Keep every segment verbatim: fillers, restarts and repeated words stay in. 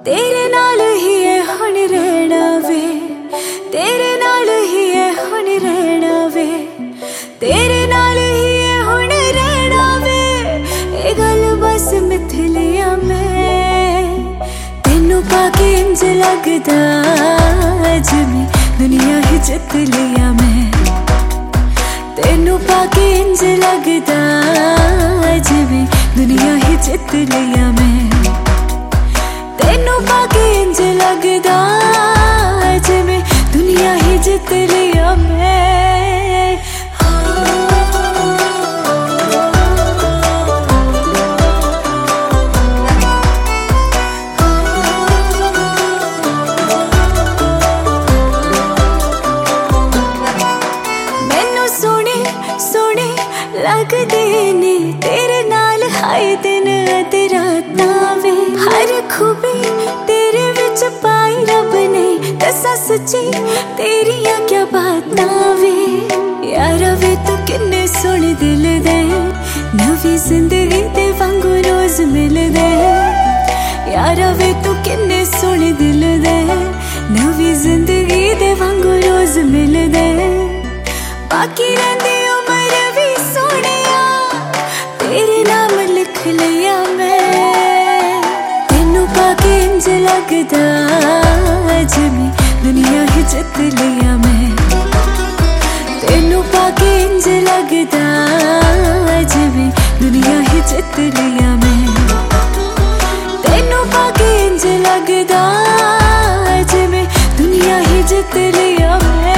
तेरे नाल ही है हुण रहना वे, तेरे नाल ही है हुण रहना वे, तेरे नाल ही है हुण रहना वे। ए गल बस मिथ लिया मैं, तेनू पाके इंज लगदा जिवें दुनिया ही जित लिया मैं। तेनू पाके इंज लगदा जिवें दुनिया ही जित लिया मैं। तेनू पाके इंज लगदा जिवें दुनिया ही जित लिया मैं। मैनू सोने सोने लगदे ने तेरे नाल हाय दिन ते रातां वे। हर खूबी तेरे विच पाई रब ने, दसा सच्ची तेरियां क्या बातां वे। यारा वे तू किन्ने सोहणे दिल दे, नवी जिंदगी दे वांगू रोज मिलदे। यारा वे तू किन्ने सोहणे दिल दे, नवी जिंदगी दे वांगू रोज मिलदे। बाकी रहिंदी उमर भी सोहणिया तेरे नाम लिख लिया मैं। तेनू पाके इंज लगदा जिवें दुनिया ही जित लिया मैं। तेनू पाके इंज लगदा जिवें दुनिया ही जित लिया मैं। तेनू पाके इंज लगदा जिवें दुनिया ही जित लिया मैं।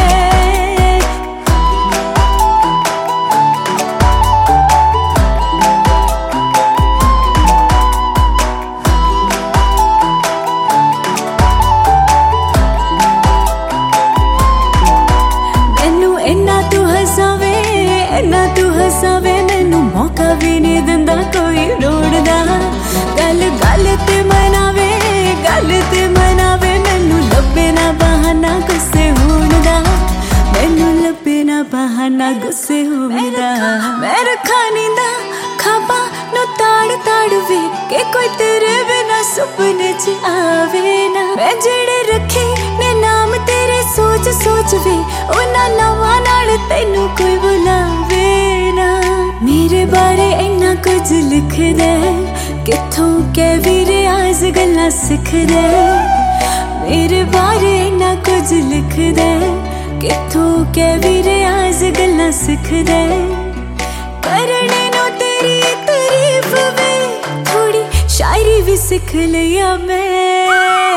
इन्ना तू हसावे मैनू मौका भी नहीं दिंदा कोई रोड़दा। गल गल ते मनावे गल ते मनावे, मैनू लब्बे ना बहाना गुस्से होण दा। मैनू लब्बे ना बहाना गुस्से होण दा। मैं रखा नींदा खाबा नू ताड़ ताड़ वे, के कोई तेरे बिना सुपने च आवे ना। मैं जेड़े रखे ने नाम तेरे सोच सोच वे, उन्हां नावां नाल तैनू कोई बुलावे ना। मेरे बारे इन्ना कुछ लिख दे, कित्थों कै भी रियाज गल्लां सिख दे। मेरे बारे इन्ना कुछ लिख दे, कित्थों कै भी रियाज गल्लां सिख दे। करने नू तेरी तारीफ वे, थोड़ी शायरी भी सिख लिया मैं।